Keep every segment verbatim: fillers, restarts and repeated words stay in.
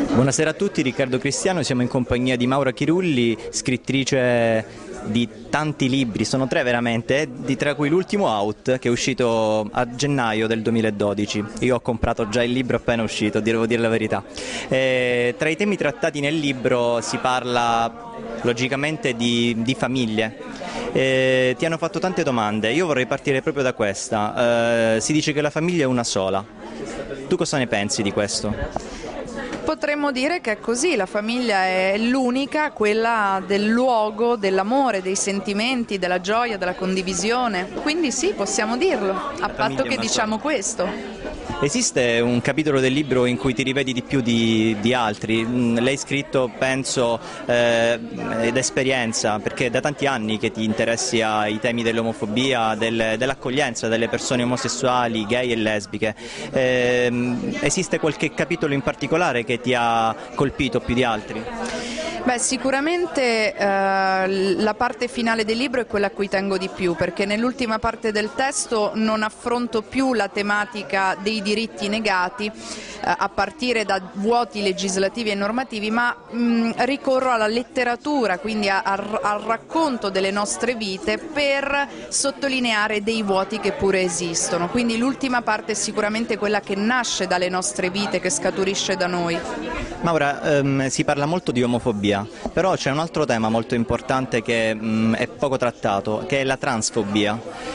Buonasera a tutti, Riccardo Cristiano, siamo in compagnia di Maura Chirulli, scrittrice di tanti libri, sono tre veramente, di tra cui l'ultimo Out, che è uscito a gennaio del duemiladodici. Io ho comprato già il libro appena uscito, devo dire la verità. E tra i temi trattati nel libro si parla logicamente di, di famiglie. E ti hanno fatto tante domande, io vorrei partire proprio da questa. Eh, si dice che la famiglia è una sola. Tu cosa ne pensi di questo? Potremmo dire che è così, la famiglia è l'unica, quella del luogo, dell'amore, dei sentimenti, della gioia, della condivisione. Quindi sì, possiamo dirlo, a patto che diciamo questo. Esiste un capitolo del libro in cui ti rivedi di più di, di altri? L'hai scritto, penso, eh, ed esperienza, perché è da tanti anni che ti interessi ai temi dell'omofobia, del, dell'accoglienza delle persone omosessuali, gay e lesbiche. Eh, esiste qualche capitolo in particolare che ti ha colpito più di altri? Beh, sicuramente eh, la parte finale del libro è quella a cui tengo di più, perché nell'ultima parte del testo non affronto più la tematica dei diritti negati eh, a partire da vuoti legislativi e normativi, ma mh, ricorro alla letteratura, quindi a, a, al racconto delle nostre vite per sottolineare dei vuoti che pure esistono. Quindi l'ultima parte è sicuramente quella che nasce dalle nostre vite, che scaturisce da noi. Maura, ehm, si parla molto di omofobia, però c'è un altro tema molto importante che mh, è poco trattato, che è la transfobia.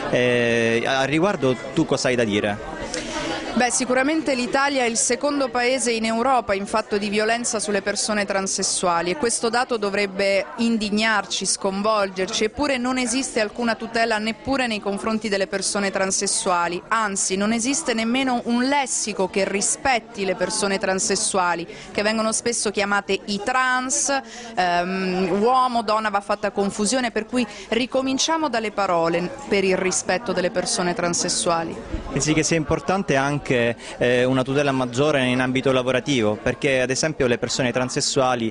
Eh, a riguardo tu cosa hai da dire? Beh, sicuramente l'Italia è il secondo paese in Europa in fatto di violenza sulle persone transessuali e questo dato dovrebbe indignarci, sconvolgerci, eppure non esiste alcuna tutela neppure nei confronti delle persone transessuali, anzi non esiste nemmeno un lessico che rispetti le persone transessuali, che vengono spesso chiamate i trans, ehm, uomo, donna, va fatta confusione, per cui ricominciamo dalle parole per il rispetto delle persone transessuali. Pensi che sia importante anche Anche, eh, una tutela maggiore in ambito lavorativo, perché ad esempio le persone transessuali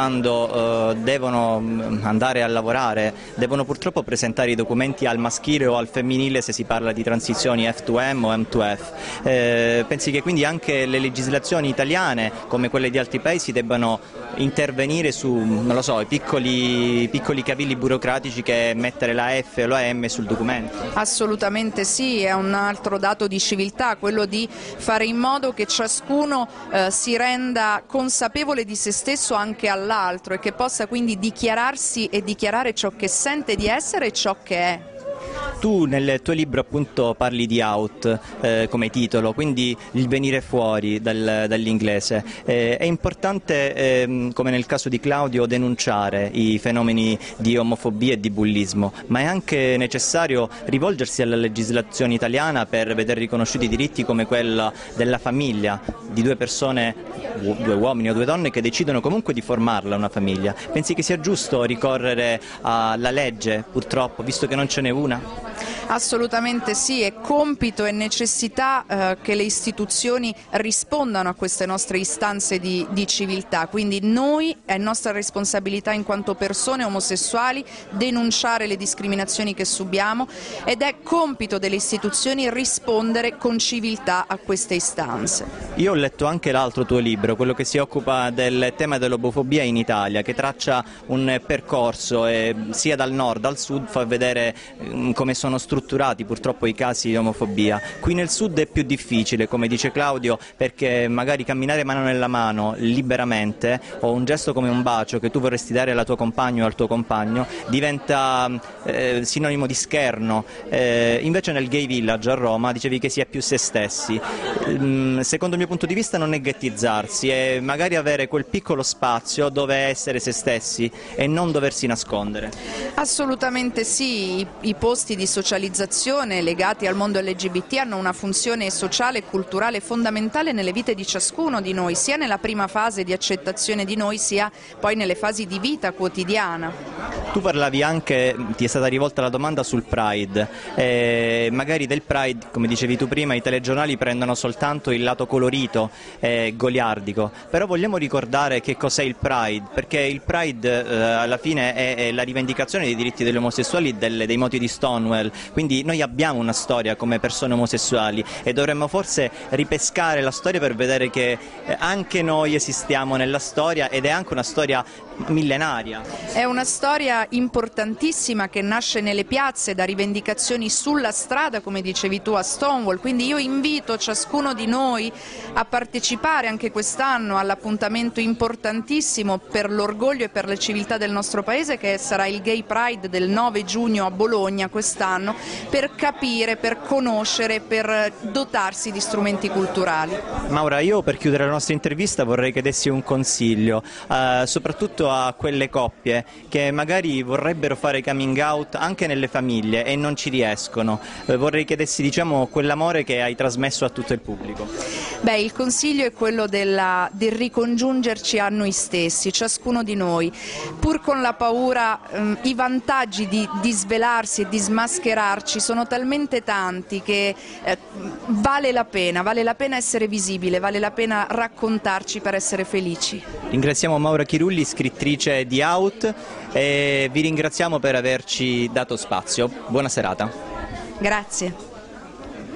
quando eh, devono andare a lavorare devono purtroppo presentare i documenti al maschile o al femminile se si parla di transizioni F due M o M due F. Eh, pensi che quindi anche le legislazioni italiane come quelle di altri paesi debbano intervenire su, non lo so, i piccoli, piccoli cavilli burocratici che mettere la F o la M sul documento? Assolutamente sì, è un altro dato di civiltà, quello di fare in modo che ciascuno eh, si renda consapevole di se stesso anche all'altro e che possa quindi dichiararsi e dichiarare ciò che sente di essere e ciò che è. Tu nel tuo libro appunto parli di out eh, come titolo, quindi il venire fuori dal, dall'inglese. Eh, è importante, eh, come nel caso di Claudio, denunciare i fenomeni di omofobia e di bullismo, ma è anche necessario rivolgersi alla legislazione italiana per vedere riconosciuti diritti come quella della famiglia, di due persone, due uomini o due donne che decidono comunque di formarla una famiglia. Pensi che sia giusto ricorrere alla legge, purtroppo, visto che non ce n'è una? Assolutamente sì, è compito e necessità eh, che le istituzioni rispondano a queste nostre istanze di, di civiltà, quindi noi è nostra responsabilità in quanto persone omosessuali denunciare le discriminazioni che subiamo ed è compito delle istituzioni rispondere con civiltà a queste istanze. Io ho letto anche l'altro tuo libro, quello che si occupa del tema dell'omofobia in Italia, che traccia un percorso e sia dal nord al sud fa vedere um, come sono strutturati purtroppo i casi di omofobia. Qui nel sud è più difficile, come dice Claudio, perché magari camminare mano nella mano liberamente o un gesto come un bacio che tu vorresti dare alla tua compagna o al tuo compagno diventa eh, sinonimo di scherno. Eh, invece nel Gay Village a Roma dicevi che si è più se stessi. Mm, secondo il mio punto di vista non è ghettizzarsi, è magari avere quel piccolo spazio dove essere se stessi e non doversi nascondere. Assolutamente sì, i, i posti di socializzazione legati al mondo L G B T hanno una funzione sociale e culturale fondamentale nelle vite di ciascuno di noi, sia nella prima fase di accettazione di noi, sia poi nelle fasi di vita quotidiana. Tu parlavi anche, ti è stata rivolta la domanda sul Pride, eh, magari del Pride, come dicevi tu prima, i telegiornali prendono soltanto il lato colorito e goliardico, però vogliamo ricordare che cos'è il Pride, perché il Pride eh, alla fine è, è la rivendicazione dei diritti degli omosessuali, delle, dei moti di Stonewall, quindi noi abbiamo una storia come persone omosessuali e dovremmo forse ripescare la storia per vedere che eh, anche noi esistiamo nella storia ed è anche una storia millenaria. È una storia importantissima che nasce nelle piazze da rivendicazioni sulla strada, come dicevi tu, a Stonewall, quindi io invito ciascuno di noi a partecipare anche quest'anno all'appuntamento importantissimo per l'orgoglio e per la civiltà del nostro paese, che sarà il Gay Pride del nove giugno a Bologna quest'anno, per capire, per conoscere, per dotarsi di strumenti culturali. Maura, io per chiudere la nostra intervista vorrei che dessi un consiglio, eh, soprattutto a quelle coppie che magari vorrebbero fare coming out anche nelle famiglie e non ci riescono. Eh, vorrei che dessi, diciamo, quell'amore che hai trasmesso a tutto il pubblico. Beh, il consiglio è quello della, del ricongiungerci a noi stessi, ciascuno di noi, pur con la paura. ehm, i vantaggi di, di svelarsi e di smascherarci sono talmente tanti che eh, vale la pena, vale la pena essere visibile, vale la pena raccontarci per essere felici. Ringraziamo Maura Chirulli, scrittrice di Out, e vi ringraziamo per averci dato spazio. Buona serata. Grazie.